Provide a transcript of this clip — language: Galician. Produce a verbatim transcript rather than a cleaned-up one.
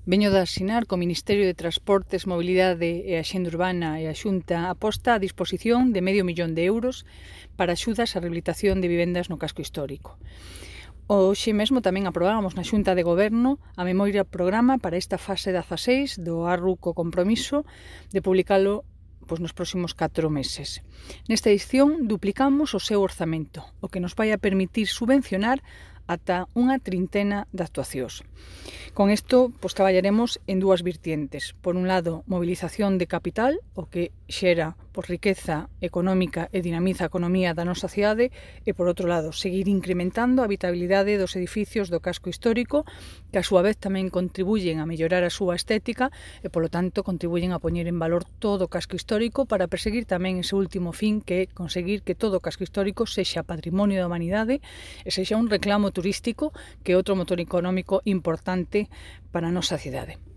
Veño de asinar co Ministerio de Transportes, Mobilidade e Axenda Urbana e a Xunta a posta a disposición de medio millón de euros para axudas á rehabilitación de vivendas no casco histórico. Hoxe mesmo tamén aprobábamos na Xunta de Goberno a memoria programa para esta fase dezaseis do A R U co compromiso de publicalo pois, nos próximos catro meses. Nesta edición duplicamos o seu orzamento, o que nos vai a permitir subvencionar ata unha trintena de actuacións. Con isto, pois, traballaremos en dúas vertientes. Por un lado, movilización de capital, o que xera por riqueza económica e dinamiza a economía da nosa cidade, e por outro lado, seguir incrementando a habitabilidade dos edificios do casco histórico, que a súa vez tamén contribuyen a mellorar a súa estética e, polo tanto, contribuyen a poñer en valor todo o casco histórico para perseguir tamén ese último fin que é conseguir que todo o casco histórico sexa patrimonio da humanidade e sexa un reclamo turístico que é outro motor económico importante para a nosa cidade.